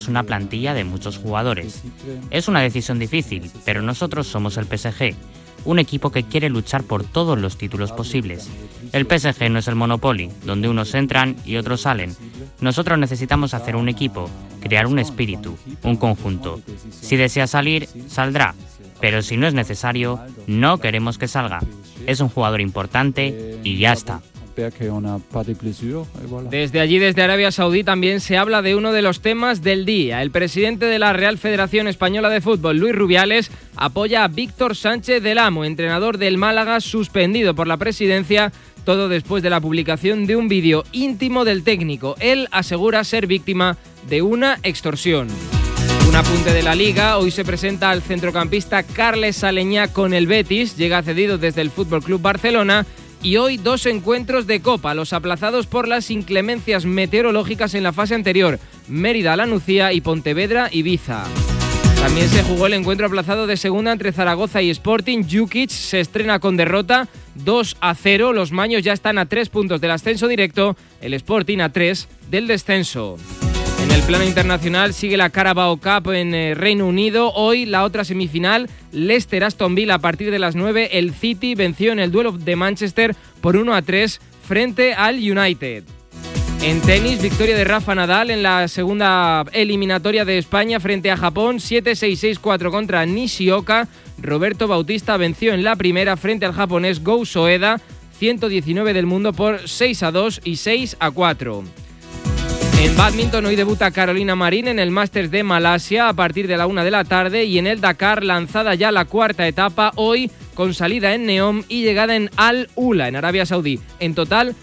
una plantilla de muchos jugadores. Es una decisión difícil, pero nosotros somos el PSG, un equipo que quiere luchar por todos los títulos posibles. El PSG no es el Monopoly, donde unos entran y otros salen. Nosotros necesitamos hacer un equipo, crear un espíritu, un conjunto. Si desea salir, saldrá, pero si no es necesario, no queremos que salga. Es un jugador importante y ya está. Desde allí, desde Arabia Saudí, también se habla de uno de los temas del día. El presidente de la Real Federación Española de Fútbol, Luis Rubiales, apoya a Víctor Sánchez del Amo, entrenador del Málaga, suspendido por la presidencia, todo después de la publicación de un vídeo íntimo del técnico. Él asegura ser víctima de una extorsión. Un apunte de la Liga, hoy se presenta al centrocampista Carles Aleñá con el Betis, llega cedido desde el Fútbol Club Barcelona. Y hoy 2 encuentros de Copa, los aplazados por las inclemencias meteorológicas en la fase anterior, Mérida-Lanucía y Pontevedra-Ibiza. También se jugó el encuentro aplazado de segunda entre Zaragoza y Sporting. Jukic se estrena con derrota 2-0, los maños ya están a 3 puntos del ascenso directo, el Sporting a 3 del descenso. En el plano internacional sigue la Carabao Cup en Reino Unido. Hoy la otra semifinal, Leicester-Aston Villa a partir de las 9. El City venció en el duelo de Manchester por 1-3 frente al United. En tenis, victoria de Rafa Nadal en la segunda eliminatoria de España frente a Japón, 7-6-6-4 contra Nishioka. Roberto Bautista venció en la primera frente al japonés Go Soeda, 119 del mundo por 6-2 y 6-4. En bádminton hoy debuta Carolina Marín en el Masters de Malasia a partir de la 1 de la tarde y en el Dakar lanzada ya la cuarta etapa hoy con salida en Neom y llegada en Al-Ula en Arabia Saudí. En total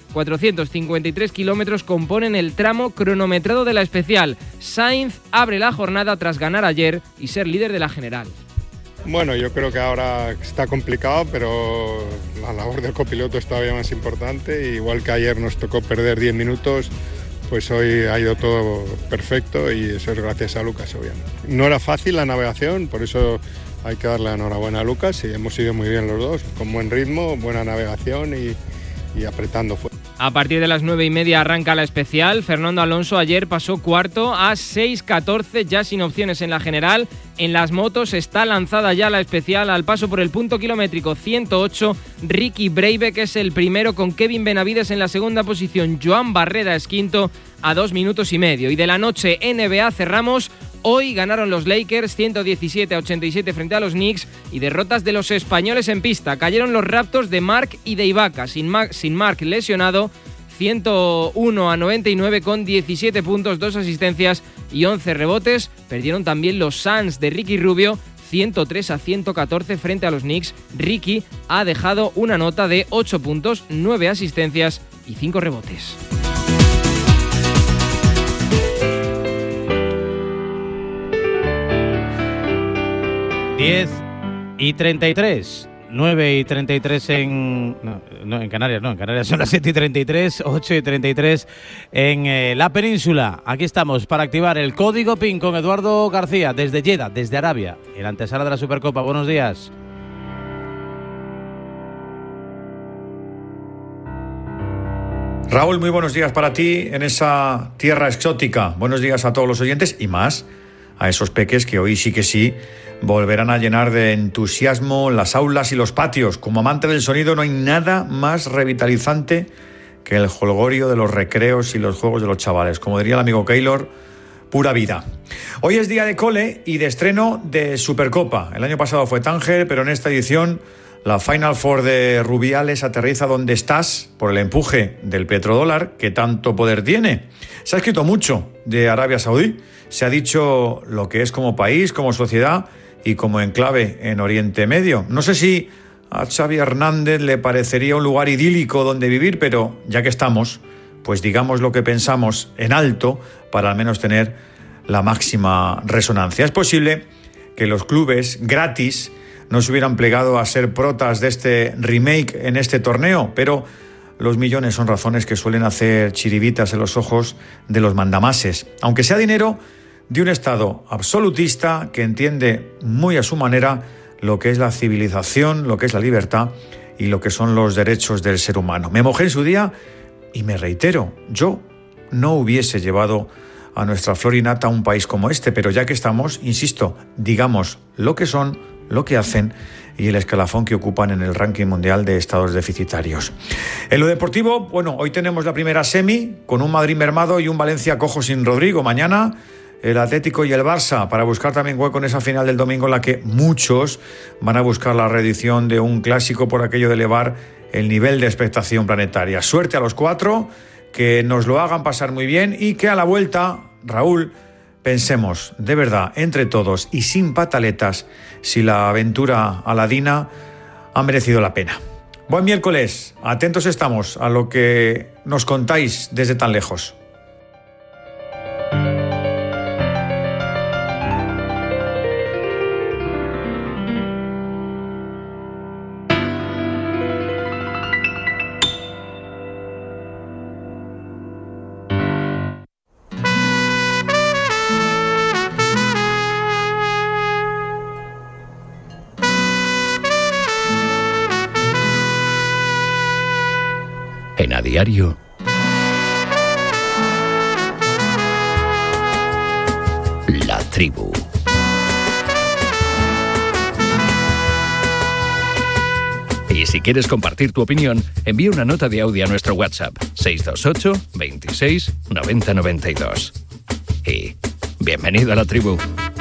453 kilómetros componen el tramo cronometrado de la especial. Sainz abre la jornada tras ganar ayer y ser líder de la general. Bueno, yo creo que ahora está complicado, pero la labor del copiloto es todavía más importante. Igual que ayer nos tocó perder 10 minutos, pues hoy ha ido todo perfecto y eso es gracias a Lucas, obviamente. No era fácil la navegación, por eso hay que darle la enhorabuena a Lucas y hemos ido muy bien los dos, con buen ritmo, buena navegación y apretando fuerte. A partir de las 9:30 arranca la especial. Fernando Alonso ayer pasó cuarto a 6:14, ya sin opciones en la general. En las motos está lanzada ya la especial al paso por el punto kilométrico 108. Ricky Breivik es el primero con Kevin Benavides en la segunda posición. Joan Barreda es quinto a 2 minutos y medio. Y de la noche NBA cerramos. Hoy ganaron los Lakers 117-87 frente a los Knicks y derrotas de los españoles en pista. Cayeron los Raptors de Mark y de Ibaka, sin Mark lesionado, 101-99 con 17 puntos, 2 asistencias y 11 rebotes. Perdieron también los Suns de Ricky Rubio, 103-114 frente a los Knicks. Ricky ha dejado una nota de 8 puntos, 9 asistencias y 5 rebotes. y 33, 9:33 en Canarias, en Canarias son las 7:33, 8:33 en la península. Aquí estamos para activar el código PIN con Eduardo García desde Jeddah, desde Arabia, en la antesala de la Supercopa. Buenos días. Raúl, muy buenos días para ti en esa tierra exótica. Buenos días a todos los oyentes y más a esos peques que hoy sí que sí volverán a llenar de entusiasmo las aulas y los patios. Como amante del sonido no hay nada más revitalizante que el jolgorio de los recreos y los juegos de los chavales. Como diría el amigo Keylor, pura vida. Hoy es día de cole y de estreno de Supercopa. El año pasado fue Tánger, pero en esta edición la Final Four de Rubiales aterriza donde estás por el empuje del petrodólar que tanto poder tiene. Se ha escrito mucho de Arabia Saudí. Se ha dicho lo que es como país, como sociedad y como enclave en Oriente Medio. No sé si a Xavi Hernández le parecería un lugar idílico donde vivir, pero ya que estamos, pues digamos lo que pensamos en alto para al menos tener la máxima resonancia. Es posible que los clubes gratis no se hubieran plegado a ser protas de este remake en este torneo, pero los millones son razones que suelen hacer chiribitas en los ojos de los mandamases. Aunque sea dinero de un Estado absolutista que entiende muy a su manera lo que es la civilización, lo que es la libertad y lo que son los derechos del ser humano. Me mojé en su día y me reitero, yo no hubiese llevado a nuestra flor y nata un país como este, pero ya que estamos, insisto, digamos lo que son, lo que hacen y el escalafón que ocupan en el ranking mundial de estados deficitarios. En lo deportivo, bueno, hoy tenemos la primera semi con un Madrid mermado y un Valencia cojo sin Rodrigo. Mañana el Atlético y el Barça para buscar también hueco en esa final del domingo en la que muchos van a buscar la reedición de un clásico por aquello de elevar el nivel de expectación planetaria. Suerte a los cuatro, que nos lo hagan pasar muy bien y que a la vuelta, Raúl, pensemos de verdad entre todos y sin pataletas si la aventura aladina ha merecido la pena. Buen miércoles, atentos estamos a lo que nos contáis desde tan lejos. En A Diario, La Tribu. Y si quieres compartir tu opinión, envía una nota de audio a nuestro WhatsApp 628 26 90 92. Y bienvenido a La Tribu.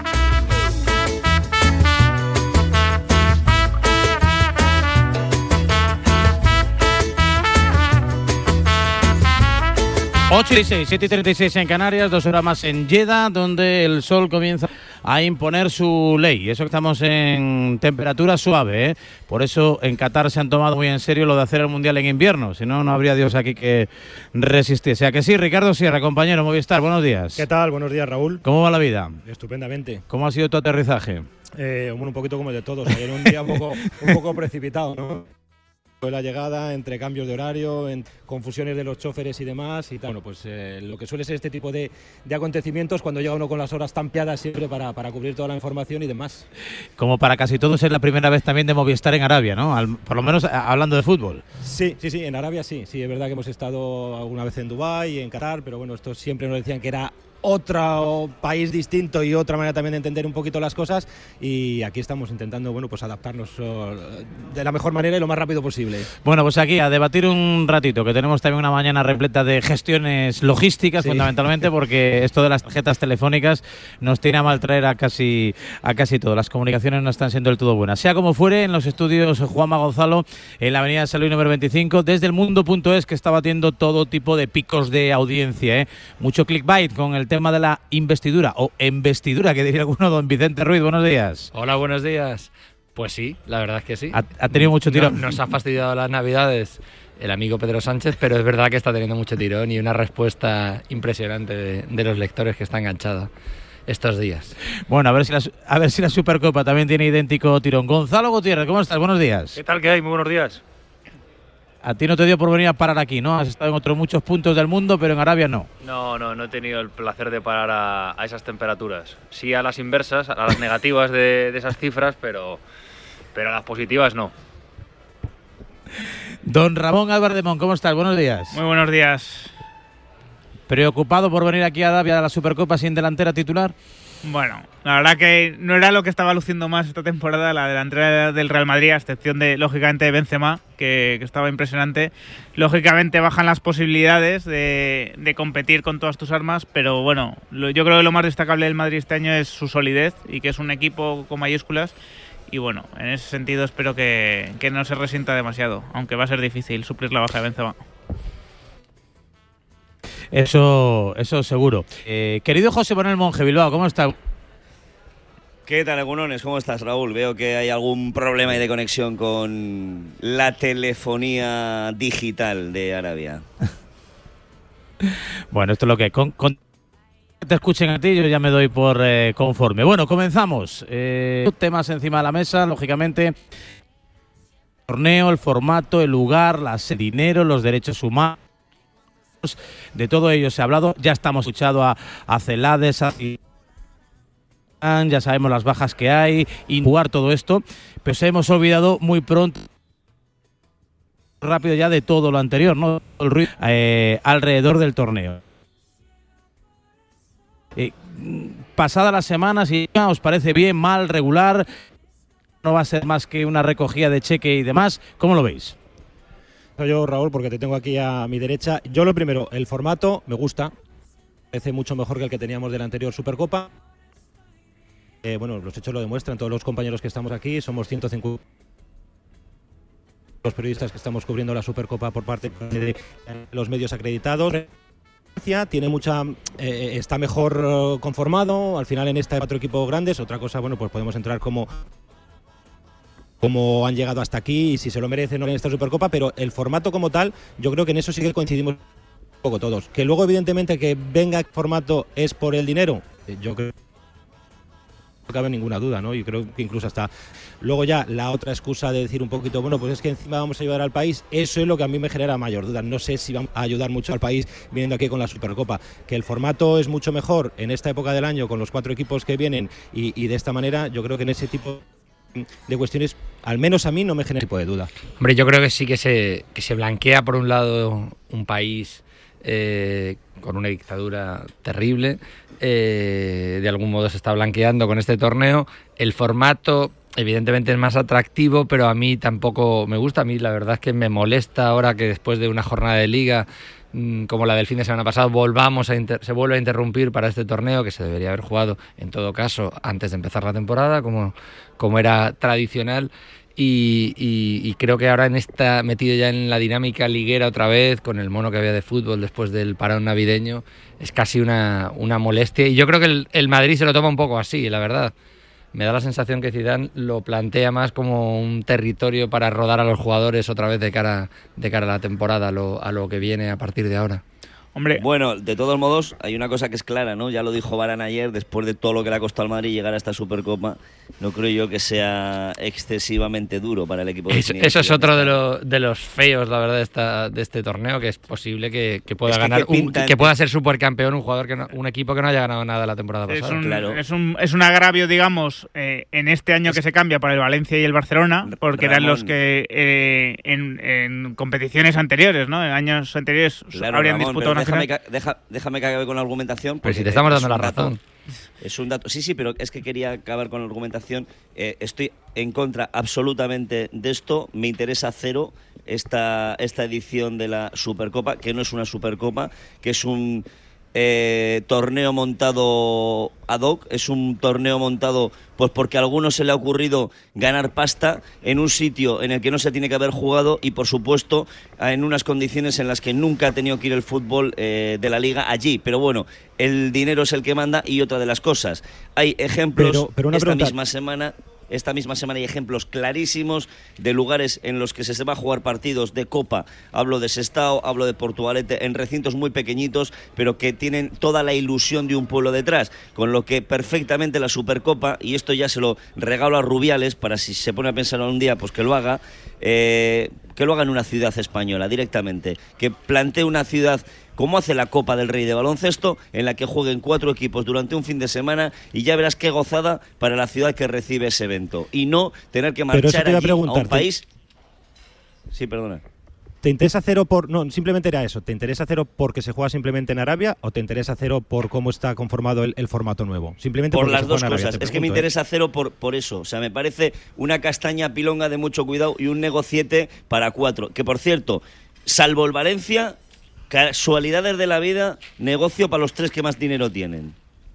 Ocho y 6, 7:36 en Canarias, 2 horas más en Jeddah, donde el sol comienza a imponer su ley. Eso que estamos en temperatura suave, ¿eh? Por eso en Qatar se han tomado muy en serio lo de hacer el Mundial en invierno. Si no, no habría Dios aquí que resistiese. ¿A que sí? Ricardo Sierra, compañero Movistar, buenos días. ¿Qué tal? Buenos días, Raúl. ¿Cómo va la vida? Estupendamente. ¿Cómo ha sido tu aterrizaje? Un poquito como el de todos. Ayer un día un poco precipitado, ¿no? La llegada, entre cambios de horario, en confusiones de los choferes y demás y tal. Bueno, pues lo que suele ser este tipo de acontecimientos cuando llega uno con las horas tan piadas siempre para cubrir toda la información y demás. Como para casi todos es la primera vez también de Movistar en Arabia, ¿no? Por lo menos hablando de fútbol. Sí, en Arabia sí. Sí, es verdad que hemos estado alguna vez en Dubái y en Qatar, pero bueno, esto siempre nos decían que era otro país distinto y otra manera también de entender un poquito las cosas, y aquí estamos intentando, bueno, pues adaptarnos de la mejor manera y lo más rápido posible. Bueno, pues aquí a debatir un ratito, que tenemos también una mañana repleta de gestiones logísticas, sí, fundamentalmente, porque esto de las tarjetas telefónicas nos tiene a maltraer a casi todo. Las comunicaciones no están siendo del todo buenas. Sea como fuere, en los estudios Juanma Gonzalo, en la avenida San Luis número 25, desde el mundo.es, que está batiendo todo tipo de picos de audiencia, ¿eh? Mucho clickbait con el tema de la investidura, o embestidura, que diría alguno, don Vicente Ruiz. Buenos días. Hola, buenos días. Pues sí, la verdad es que sí. Ha tenido mucho tirón. Nos ha fastidiado las Navidades el amigo Pedro Sánchez, pero es verdad que está teniendo mucho tirón y una respuesta impresionante de los lectores, que está enganchada estos días. Bueno, a ver si la Supercopa también tiene idéntico tirón. Gonzalo Gutiérrez, ¿cómo estás? Buenos días. ¿Qué tal? ¿Qué hay? Muy buenos días. A ti no te dio por venir a parar aquí, ¿no? Has estado en otros muchos puntos del mundo, pero en Arabia no. No he tenido el placer de parar a esas temperaturas. Sí a las inversas, a las negativas de esas cifras, pero a las positivas no. Don Ramón Álvarez de Mon, ¿cómo estás? Buenos días. Muy buenos días. ¿Preocupado por venir aquí a Arabia a la Supercopa sin delantera titular? Bueno, la verdad que no era lo que estaba luciendo más esta temporada, la delantera del Real Madrid, a excepción de, lógicamente, de Benzema, que estaba impresionante. Lógicamente bajan las posibilidades de competir con todas tus armas, pero bueno, yo creo que lo más destacable del Madrid este año es su solidez y que es un equipo con mayúsculas. Y bueno, en ese sentido espero que no se resienta demasiado, aunque va a ser difícil suplir la baja de Benzema. Eso seguro. Querido José Manuel Monge, Bilbao, ¿cómo está? ¿Qué tal, Egunones? ¿Cómo estás, Raúl? Veo que hay algún problema de conexión con la telefonía digital de Arabia. Bueno, esto es lo que... Con te escuchen a ti, yo ya me doy por conforme. Bueno, comenzamos. Temas encima de la mesa, lógicamente. El torneo, el formato, el lugar, el dinero, los derechos humanos. De todo ello se ha hablado. Ya estamos escuchando a Celades, ya sabemos las bajas que hay y jugar todo esto, pero se hemos olvidado muy pronto, rápido ya, de todo lo anterior, ¿no? El ruido alrededor del torneo. Pasada la semana, si os parece bien, mal, regular, no va a ser más que una recogida de cheque y demás, ¿cómo lo veis? Soy yo, Raúl, porque te tengo aquí a mi derecha. Yo lo primero, el formato me gusta, parece mucho mejor que el que teníamos de la anterior Supercopa. Bueno, los hechos lo demuestran, todos los compañeros que estamos aquí, somos 150 los periodistas que estamos cubriendo la Supercopa por parte de los medios acreditados. Tiene mucha, está mejor conformado, al final en esta hay 4 equipos grandes. Otra cosa, bueno, pues podemos entrar como han llegado hasta aquí y si se lo merecen o no en esta Supercopa, pero el formato como tal, yo creo que en eso sí que coincidimos un poco todos. Que luego evidentemente que venga el formato es por el dinero, yo creo que no cabe ninguna duda, ¿no? Y creo que incluso hasta luego ya la otra excusa de decir un poquito, bueno, pues es que encima vamos a ayudar al país, eso es lo que a mí me genera mayor duda. No sé si vamos a ayudar mucho al país viniendo aquí con la Supercopa. Que el formato es mucho mejor en esta época del año con los 4 equipos que vienen y de esta manera, yo creo que en ese tipo de cuestiones, al menos a mí no me genera tipo de duda. Hombre, yo creo que sí que se blanquea por un lado un país con una dictadura terrible, de algún modo se está blanqueando con este torneo. El formato evidentemente es más atractivo, pero a mí tampoco me gusta. A mí la verdad es que me molesta ahora que después de una jornada de liga como la del fin de semana pasado se vuelve a interrumpir para este torneo que se debería haber jugado en todo caso antes de empezar la temporada como era tradicional. Y creo que ahora está metido ya en la dinámica liguera otra vez, con el mono que había de fútbol después del parón navideño, es casi una molestia. Y yo creo que el Madrid se lo toma un poco así, la verdad. Me da la sensación que Zidane lo plantea más como un territorio para rodar a los jugadores otra vez de cara a la temporada, a lo que viene a partir de ahora. Hombre. Bueno, de todos modos, hay una cosa que es clara, ¿no? Ya lo dijo Varane ayer, después de todo lo que le ha costado al Madrid llegar a esta Supercopa, no creo yo que sea excesivamente duro para el equipo. Eso es otro de los feos, la verdad, de este torneo, que es posible que pueda ganar, que pueda ser supercampeón un equipo que no haya ganado nada la temporada pasada. Es un agravio, digamos, en este año que se cambia para el Valencia y el Barcelona, porque eran los que en competiciones anteriores, ¿no? En años anteriores habrían disputado una. Déjame que acabe con la argumentación. Pero si te estamos dando la razón. Es un dato. Sí, pero es que quería acabar con la argumentación. Estoy en contra absolutamente de esto. Me interesa cero esta edición de la Supercopa, que no es una Supercopa, que es un torneo montado ad hoc, es un torneo montado pues porque a algunos se le ha ocurrido ganar pasta en un sitio en el que no se tiene que haber jugado y por supuesto en unas condiciones en las que nunca ha tenido que ir el fútbol de la liga allí, pero bueno, el dinero es el que manda. Y otra de las cosas, hay ejemplos pero una pregunta. Esta misma semana hay ejemplos clarísimos de lugares en los que se va a jugar partidos de Copa. Hablo de Sestao, hablo de Portugalete, en recintos muy pequeñitos, pero que tienen toda la ilusión de un pueblo detrás. Con lo que perfectamente la Supercopa, y esto ya se lo regalo a Rubiales, para si se pone a pensar un día, pues que lo haga en una ciudad española directamente. Que plantee una ciudad como hace la Copa del Rey de baloncesto, en la que jueguen 4 equipos durante un fin de semana y ya verás qué gozada para la ciudad que recibe ese evento. Y no tener que marchar allí a un país. Sí, perdona. ¿Te interesa cero por...? No, simplemente era eso. ¿Te interesa cero porque se juega simplemente en Arabia o te interesa cero por cómo está conformado el formato nuevo? Simplemente por las dos cosas. Es que me interesa cero por eso. O sea, me parece una castaña pilonga de mucho cuidado y un negociete para 4. Que, por cierto, salvo el Valencia, casualidades de la vida, negocio para los 3 que más dinero tienen.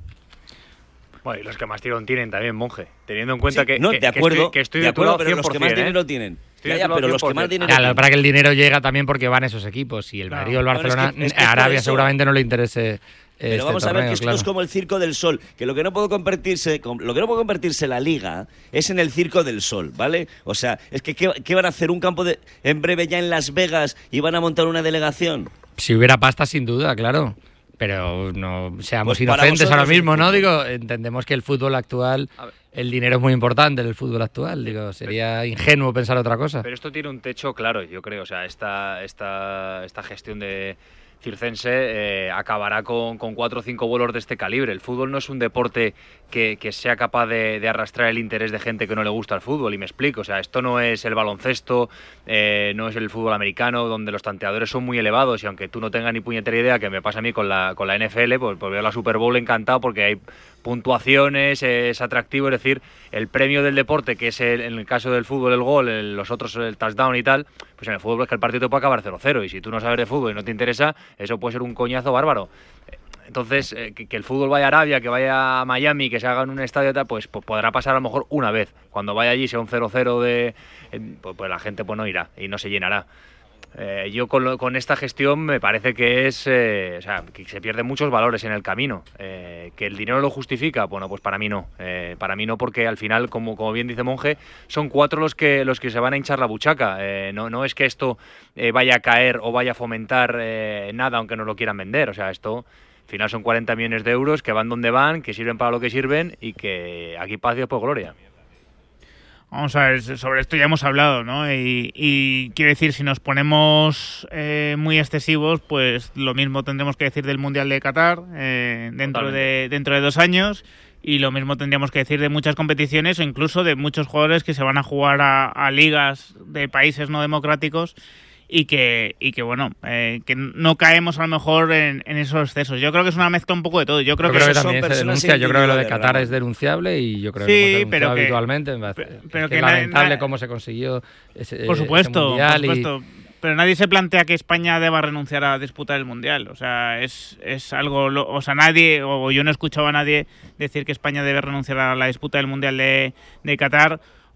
Bueno, y los que más tirón tienen también, Monje. Teniendo en cuenta que estoy de acuerdo, pero 100%, los que más dinero tienen. Pero los que más dinero tienen. Para que el dinero llega también porque van esos equipos. Y el Madrid o el Barcelona, a Arabia seguramente no le interese. Pero vamos a ver que esto es como el Circo del Sol, que lo que no puede convertirse la Liga es en el Circo del Sol, ¿vale? O sea, es que ¿qué van a hacer? ¿Un campo en breve ya en Las Vegas y van a montar una delegación? Si hubiera pasta, sin duda, claro. Pero no seamos inocentes ahora mismo, ¿no? Digo, entendemos que el fútbol actual, el dinero es muy importante en el fútbol actual. Digo, sería ingenuo pensar otra cosa. Pero esto tiene un techo claro, yo creo. O sea, esta gestión de circense acabará con 4 o 5 vuelos de este calibre. El fútbol no es un deporte que sea capaz de arrastrar el interés de gente que no le gusta el fútbol, y me explico. O sea, esto no es el baloncesto, no es el fútbol americano, donde los tanteadores son muy elevados, y aunque tú no tengas ni puñetera idea, que me pasa a mí con la NFL, pues veo la Super Bowl encantado porque hay puntuaciones, es atractivo. Es decir, el premio del deporte, que es en el caso del fútbol el gol, los otros el touchdown y tal, pues en el fútbol es que el partido te puede acabar 0-0, y si tú no sabes de fútbol y no te interesa, eso puede ser un coñazo bárbaro. Entonces, que el fútbol vaya a Arabia, que vaya a Miami, que se haga en un estadio y tal, pues podrá pasar a lo mejor una vez. Cuando vaya allí sea un 0-0 pues la gente pues no irá y no se llenará. Yo con esta gestión me parece que es que se pierden muchos valores en el camino. Que el dinero lo justifica, bueno, pues para mí no. Para mí no, porque al final, como bien dice Monje, son 4 los que se van a hinchar la buchaca. No es que esto vaya a caer o vaya a fomentar nada, aunque no lo quieran vender. O sea, esto al final son 40 millones de euros que van donde van, que sirven para lo que sirven, y que aquí paz y después gloria. Vamos a ver, sobre esto ya hemos hablado, ¿no? Y quiero decir, si nos ponemos muy excesivos, pues lo mismo tendremos que decir del Mundial de Qatar dentro de 2 años, y lo mismo tendríamos que decir de muchas competiciones, o incluso de muchos jugadores que se van a jugar a ligas de países no democráticos, y que bueno, que no caemos a lo mejor en esos excesos. Yo creo que es una mezcla un poco de todo. Yo creo que también se denuncia. Yo creo que lo de Qatar es denunciable, y yo creo que lo hemos denunciado habitualmente. Pero que es lamentable cómo se consiguió ese mundial. Pero nadie se plantea que España deba renunciar a disputar el Mundial. O sea, es algo... O sea, nadie, o yo no he escuchado a nadie decir que España debe renunciar a la disputa del Mundial de Qatar.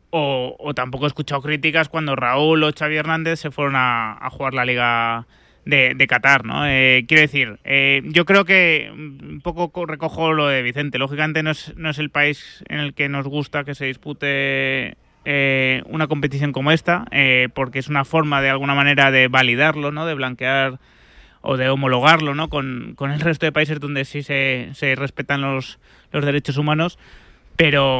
O tampoco he escuchado críticas cuando Raúl o Xavi Hernández se fueron a jugar la Liga de Qatar, ¿no? Quiero decir, yo creo que un poco recojo lo de Vicente. Lógicamente no es el país en el que nos gusta que se dispute una competición como esta, porque es una forma de alguna manera de validarlo, ¿no? De blanquear o de homologarlo, ¿no? Con el resto de países donde sí se respetan los derechos humanos. Pero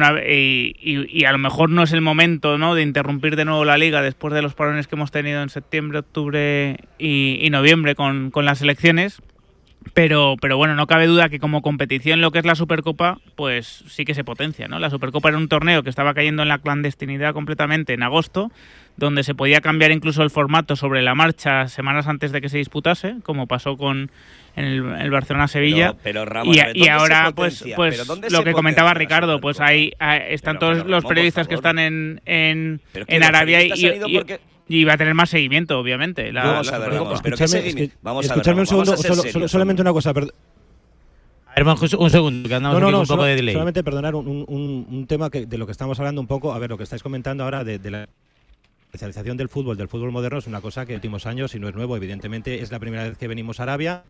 y a lo mejor no es el momento, ¿no?, de interrumpir de nuevo la Liga después de los parones que hemos tenido en septiembre, octubre y noviembre con las elecciones. Pero bueno, no cabe duda que como competición lo que es la Supercopa, pues sí que se potencia, ¿no? La Supercopa era un torneo que estaba cayendo en la clandestinidad completamente en agosto, donde se podía cambiar incluso el formato sobre la marcha semanas antes de que se disputase, como pasó con el Barcelona-Sevilla. Pero Ramón, y ahora pues lo que comentaba Ricardo, pues ahí están todos los periodistas que están en Arabia y va a tener más seguimiento, obviamente. Vamos a ver, escuchadme un segundo, solamente una cosa. A ver, un segundo, que andamos aquí con un poco de delay. Solamente perdonar un tema de lo que estamos hablando un poco. A ver, lo que estáis comentando ahora de la especialización del fútbol moderno es una cosa que en los últimos años, y no es nuevo, evidentemente es la primera vez que venimos a Arabia.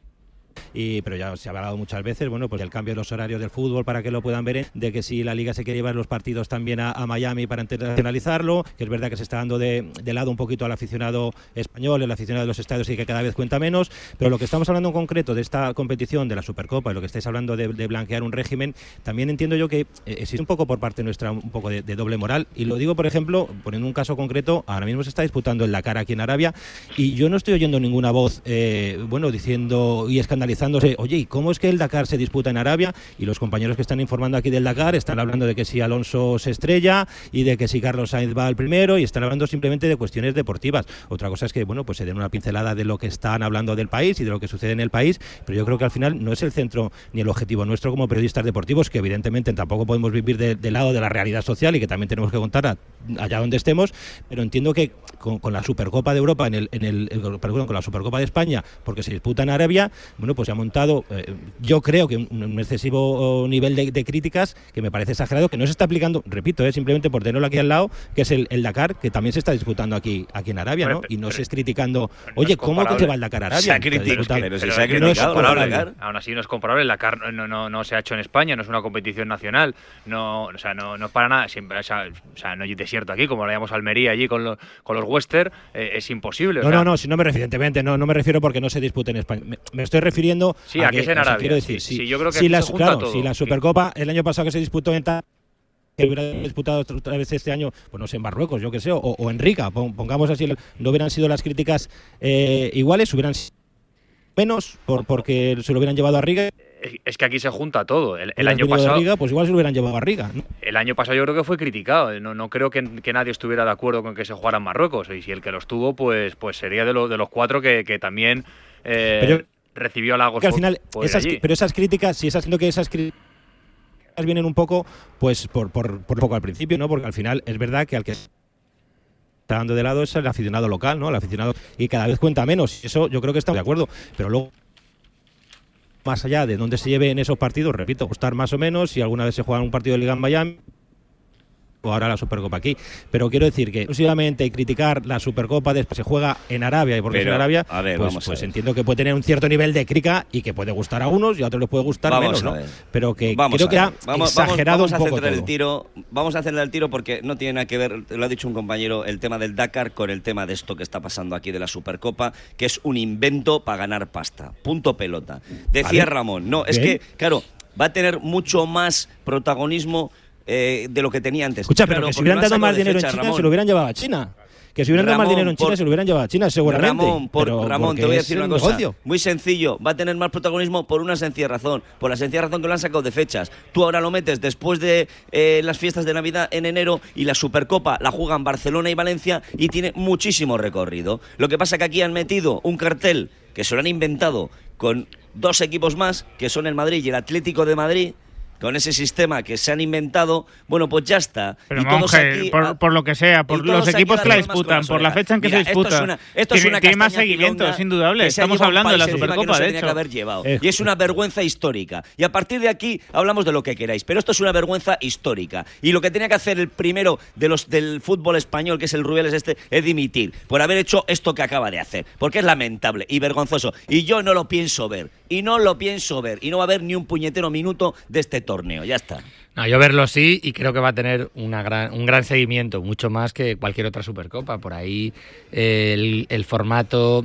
Pero ya se ha hablado muchas veces, bueno, pues el cambio de los horarios del fútbol para que lo puedan ver, de que si la Liga se quiere llevar los partidos también a Miami para internacionalizarlo, que es verdad que se está dando de lado un poquito al aficionado español, el aficionado de los estadios, y que cada vez cuenta menos. Pero lo que estamos hablando en concreto de esta competición de la Supercopa, y lo que estáis hablando de blanquear un régimen, también entiendo yo que existe un poco por parte nuestra un poco de doble moral, y lo digo, por ejemplo, poniendo un caso concreto. Ahora mismo se está disputando el Dakar aquí en Arabia, y yo no estoy oyendo ninguna voz diciendo y escandalizándose, oye, ¿y cómo es que el Dakar se disputa en Arabia? Y los compañeros que están informando aquí del Dakar están hablando de que si Alonso se estrella y de que si Carlos Sainz va al primero, y están hablando simplemente de cuestiones deportivas. Otra cosa es que, bueno, pues se den una pincelada de lo que están hablando del país y de lo que sucede en el país, pero yo creo que al final no es el centro ni el objetivo nuestro como periodistas deportivos, que evidentemente tampoco podemos vivir del lado de la realidad social, y que también tenemos que contar allá donde estemos, pero entiendo que con la Supercopa de Europa con la Supercopa de España, porque se disputa en Arabia, bueno, pues se ha montado, yo creo que un excesivo nivel de críticas que me parece exagerado, que no se está aplicando, repito, simplemente por tenerlo aquí al lado, que es el Dakar, que también se está disputando aquí en Arabia, ¿no? Y no se es criticando, oye, ¿cómo que se va el Dakar a Arabia? Se ha criticado, aún así no es comparable. El Dakar no se ha hecho en España, no es una competición nacional, no es para nada, siempre, o sea, no hay desierto aquí, como lo llamamos Almería allí con los Western, es imposible. Si no me refiero, evidentemente, no me refiero porque no se dispute en España. Me estoy refiriendo a que es en Arabia. Quiero decir, sí, yo creo que si la Supercopa el año pasado que se disputó que hubiera disputado otra vez este año, pues no sé, en Marruecos, yo que sé, o en Riga, pongamos así, no hubieran sido las críticas iguales, hubieran menos porque se lo hubieran llevado a Riga. Es que aquí se junta todo. El año pasado, Riga, pues igual se lo hubieran llevado a Riga, ¿no? El año pasado yo creo que fue criticado. No creo que nadie estuviera de acuerdo con que se jugara en Marruecos. Y si el que los tuvo, pues sería de los 4 que también recibió halagos. Al final, pero esas críticas, si esas críticas vienen un poco, pues por poco al principio, ¿no? Porque al final es verdad que al que está dando de lado es el aficionado local, ¿no? El aficionado, y cada vez cuenta menos. Eso yo creo que estamos de acuerdo. Pero luego, más allá de dónde se lleven esos partidos, repito, costar más o menos, si alguna vez se juega un partido de Liga en Miami o ahora la Supercopa aquí. Pero quiero decir que exclusivamente criticar la Supercopa después se juega en Arabia y porque es en Arabia, pues entiendo que puede tener un cierto nivel de crítica y que puede gustar a unos y a otros les puede gustar menos, ¿no? Pero que creo que ha exagerado un poco todo. Vamos a acelerar el tiro porque no tiene nada que ver, lo ha dicho un compañero, el tema del Dakar con el tema de esto que está pasando aquí de la Supercopa, que es un invento para ganar pasta. Punto pelota. Decía Ramón, es que, claro, va a tener mucho más protagonismo de lo que tenía antes. Escucha, pero que si hubieran dado más dinero en China, se lo hubieran llevado a China. Que si hubieran dado más dinero en China, se lo hubieran llevado a China, seguramente. Ramón, te voy a decir una cosa. Muy sencillo. Va a tener más protagonismo por una sencilla razón. Por la sencilla razón que lo han sacado de fechas. Tú ahora lo metes después de las fiestas de Navidad en enero y la Supercopa la juegan Barcelona y Valencia y tiene muchísimo recorrido. Lo que pasa es que aquí han metido un cartel que se lo han inventado con 2 equipos más, que son el Madrid y el Atlético de Madrid. Con ese sistema que se han inventado, bueno, pues ya está. Pero Monje, por lo que sea, por los equipos que la disputan, por la fecha en que se disputa, tiene más seguimiento, es indudable. Estamos hablando de la Supercopa, de hecho. Que haber llevado. Y es una vergüenza histórica. Y a partir de aquí hablamos de lo que queráis, pero esto es una vergüenza histórica. Y lo que tenía que hacer el primero de los del fútbol español, que es el Rubiales es dimitir por haber hecho esto que acaba de hacer. Porque es lamentable y vergonzoso. Y yo no lo pienso ver. Y no va a haber ni un puñetero minuto de este torneo, ya está. No, yo verlo sí, y creo que va a tener un gran seguimiento, mucho más que cualquier otra Supercopa. Por ahí el formato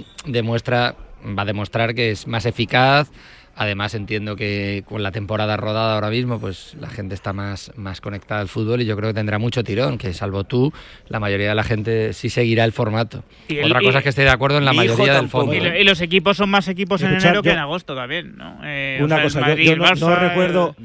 va a demostrar que es más eficaz. Además entiendo que con la temporada rodada ahora mismo, pues la gente está más conectada al fútbol y yo creo que tendrá mucho tirón, que salvo tú, la mayoría de la gente sí seguirá el formato. Otra cosa es que esté de acuerdo en la mayoría del fondo. Y los equipos son más equipos en enero que en agosto también, ¿no? Una cosa, yo no recuerdo,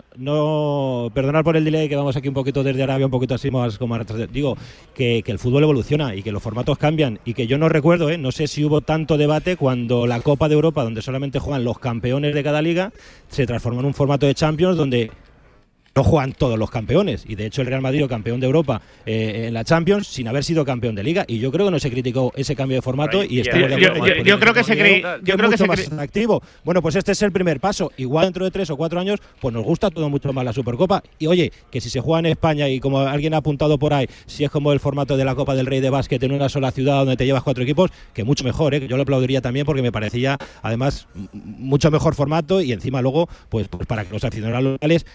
perdonad por el delay, que vamos aquí un poquito desde Arabia, un poquito así más como digo, que el fútbol evoluciona y que los formatos cambian y que yo no recuerdo, no sé si hubo tanto debate cuando la Copa de Europa, donde solamente juegan los campeones de cada liga, se transformó en un formato de Champions donde no juegan todos los campeones, y de hecho el Real Madrid campeón de Europa en la Champions sin haber sido campeón de Liga, y yo creo que no se criticó ese cambio de formato y estamos de acuerdo. Yo creo que es más atractivo. Bueno, pues este es el primer paso. Igual dentro de 3 o 4 años pues nos gusta todo mucho más la Supercopa, y oye, que si se juega en España y como alguien ha apuntado por ahí, si es como el formato de la Copa del Rey de básquet en una sola ciudad donde te llevas 4 equipos, que mucho mejor, que yo lo aplaudiría también porque me parecía además mucho mejor formato, y encima luego pues para que los aficionados locales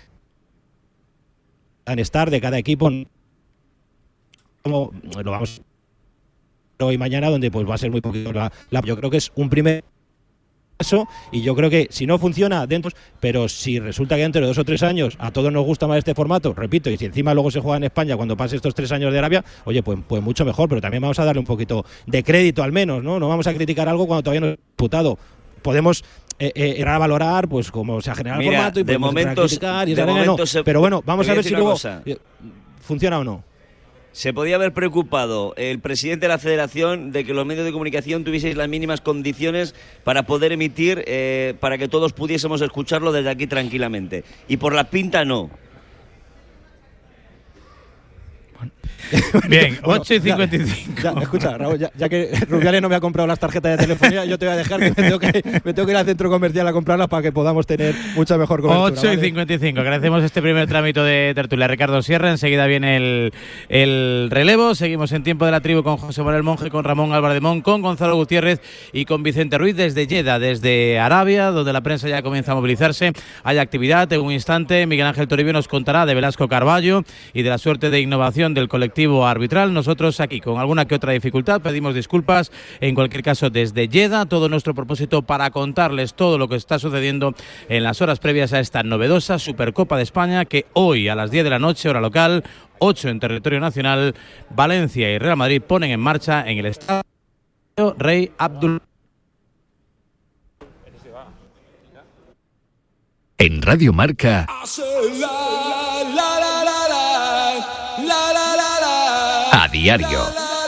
estar de cada equipo, como lo vamos hoy y mañana, donde pues va a ser muy poquito yo creo que es un primer paso, y yo creo que si no funciona dentro, pero si resulta que dentro de 2 o 3 años a todos nos gusta más este formato, repito, y si encima luego se juega en España cuando pase estos 3 años de Arabia, oye, pues mucho mejor, pero también vamos a darle un poquito de crédito al menos, no vamos a criticar algo cuando todavía no es disputado. Podemos a valorar pues cómo se ha generado el formato y de momento criticar y pero bueno, vamos a ver si luego funciona o no. Se podía haber preocupado el presidente de la Federación de que los medios de comunicación tuvieseis las mínimas condiciones para poder emitir, para que todos pudiésemos escucharlo desde aquí tranquilamente, y por la pinta no. Bien, 8:55. Escucha, Raúl, ya que Rubiales no me ha comprado las tarjetas de telefonía, yo te voy a dejar que me tengo que ir al centro comercial a comprarlas para que podamos tener mucha mejor cobertura. 8:55. Agradecemos este primer trámite de tertulia. Ricardo Sierra, enseguida viene el relevo. Seguimos en Tiempo de la Tribu con José Manuel Monje, con Ramón Álvarez de Mon, con Gonzalo Gutiérrez y con Vicente Ruiz desde Jeddah, desde Arabia, donde la prensa ya comienza a movilizarse. Hay actividad. En un instante Miguel Ángel Toribio nos contará de Velasco Carballo y de la suerte de innovación del colectivo arbitral. Nosotros aquí con alguna que otra dificultad pedimos disculpas. En cualquier caso, desde Jeddah, todo nuestro propósito para contarles todo lo que está sucediendo en las horas previas a esta novedosa Supercopa de España, que hoy a las 10 de la noche, hora local, 8 en territorio nacional, Valencia y Real Madrid ponen en marcha en el estadio Rey Abdul. En Radio Marca, a diario.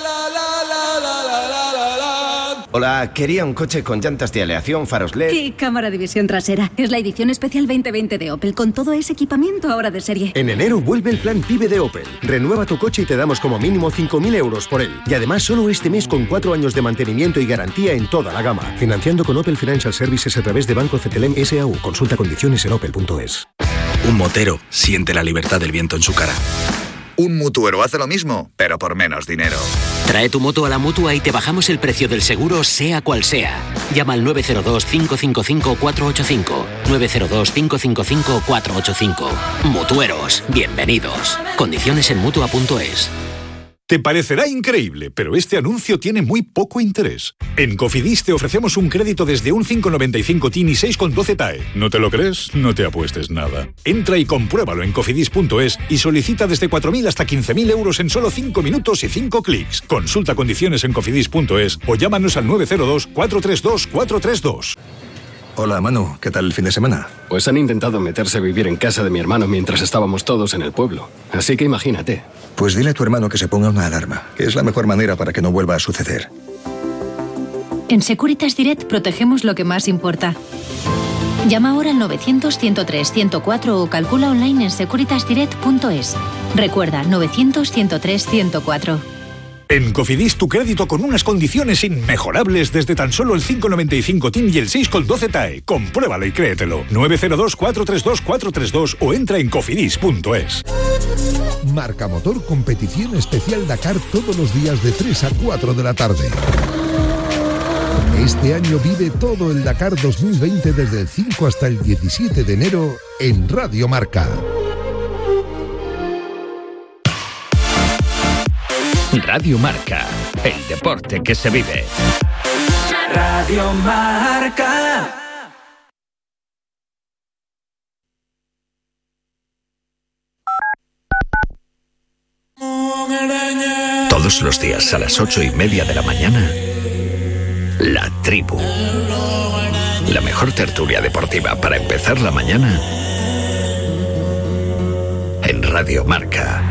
Hola, quería un coche con llantas de aleación, faros LED... Y cámara de visión trasera. Es la edición especial 2020 de Opel, con todo ese equipamiento ahora de serie. En enero vuelve el plan PIBE de Opel. Renueva tu coche y te damos como mínimo 5.000 euros por él. Y además solo este mes con 4 años de mantenimiento y garantía en toda la gama. Financiando con Opel Financial Services a través de Banco CTLM S.A.U. Consulta condiciones en opel.es. Un motero siente la libertad del viento en su cara. Un mutuero hace lo mismo, pero por menos dinero. Trae tu moto a la Mutua y te bajamos el precio del seguro, sea cual sea. Llama al 902-555-485. 902-555-485. Mutueros, bienvenidos. Condiciones en Mutua.es. Te parecerá increíble, pero este anuncio tiene muy poco interés. En Cofidis te ofrecemos un crédito desde un 5,95 TIN y 6,12 TAE. ¿No te lo crees? No te apuestes nada. Entra y compruébalo en cofidis.es y solicita desde 4.000 hasta 15.000 euros en solo 5 minutos y 5 clics. Consulta condiciones en cofidis.es o llámanos al 902-432-432. Hola, Manu. ¿Qué tal el fin de semana? Pues han intentado meterse a vivir en casa de mi hermano mientras estábamos todos en el pueblo. Así que imagínate. Pues dile a tu hermano que se ponga una alarma, que es la mejor manera para que no vuelva a suceder. En Securitas Direct protegemos lo que más importa. Llama ahora al 900-103-104 o calcula online en securitasdirect.es. Recuerda, 900-103-104. En Cofidis tu crédito con unas condiciones inmejorables desde tan solo el 5,95 TIN y el 6,12 TAE. Compruébalo y créetelo. 902-432-432 o entra en cofidis.es. Marca Motor Competición Especial Dakar todos los días de 3 a 4 de la tarde. Este año vive todo el Dakar 2020 desde el 5 hasta el 17 de enero en Radio Marca. Radio Marca, el deporte que se vive. Radio Marca. Todos los días a las 8:30 de la mañana, La Tribu. La mejor tertulia deportiva para empezar la mañana en Radio Marca.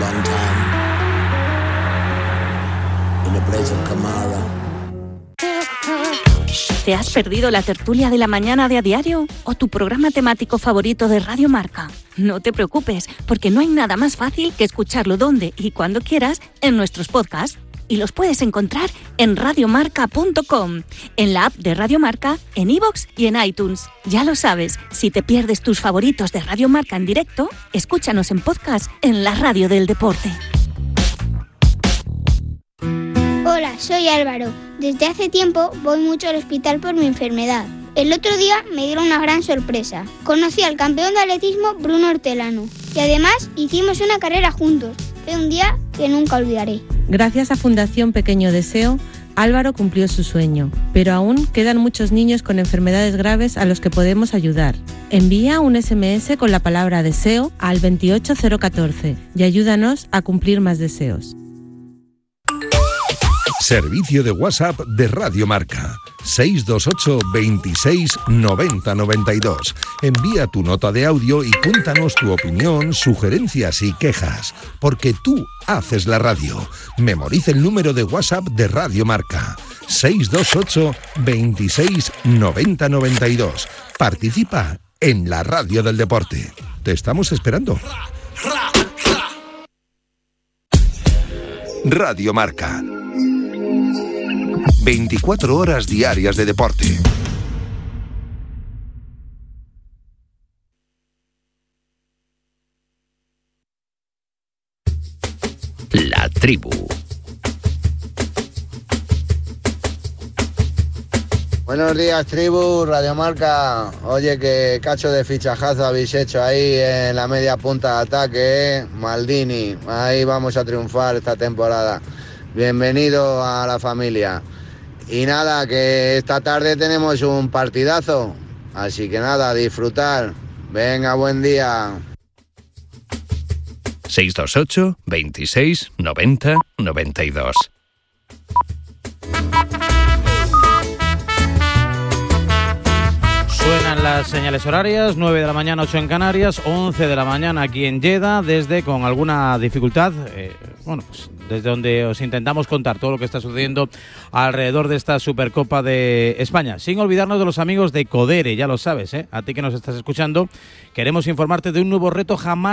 ¿Te has perdido la tertulia de la mañana de A Diario o tu programa temático favorito de Radio Marca? No te preocupes, porque no hay nada más fácil que escucharlo donde y cuando quieras en nuestros podcasts. Y los puedes encontrar en radiomarca.com, en la app de Radio Marca, en iVoox y en iTunes. Ya lo sabes, si te pierdes tus favoritos de Radio Marca en directo, escúchanos en podcast en la radio del deporte. Hola, soy Álvaro. Desde hace tiempo voy mucho al hospital por mi enfermedad. El otro día me dieron una gran sorpresa. Conocí al campeón de atletismo Bruno Hortelano y además hicimos una carrera juntos. Fue un día que nunca olvidaré. Gracias a Fundación Pequeño Deseo, Álvaro cumplió su sueño, pero aún quedan muchos niños con enfermedades graves a los que podemos ayudar. Envía un SMS con la palabra deseo al 28014 y ayúdanos a cumplir más deseos. Servicio de WhatsApp de Radio Marca. 628 26 90 92. Envía tu nota de audio y cuéntanos tu opinión, sugerencias y quejas, porque tú haces la radio. Memoriza el número de WhatsApp de Radio Marca. 628 26 90 92. Participa en la radio del deporte. Te estamos esperando. Radio Marca. 24 horas diarias de deporte. La Tribu. Buenos días, tribu, Radio Marca. Oye, qué cacho de fichajazo habéis hecho ahí en la media punta de ataque, ¿eh? Maldini, ahí vamos a triunfar esta temporada. Bienvenido a la familia. Y nada, que esta tarde tenemos un partidazo, así que nada, a disfrutar. Venga, buen día. 628 26 90 92. Suenan Cambian las señales horarias, 9 de la mañana, 8 en Canarias, 11 de la mañana aquí en Lleida, desde con alguna dificultad, pues desde donde os intentamos contar todo lo que está sucediendo alrededor de esta Supercopa de España. Sin olvidarnos de los amigos de Codere, ya lo sabes, a ti que nos estás escuchando, queremos informarte de un nuevo reto jamás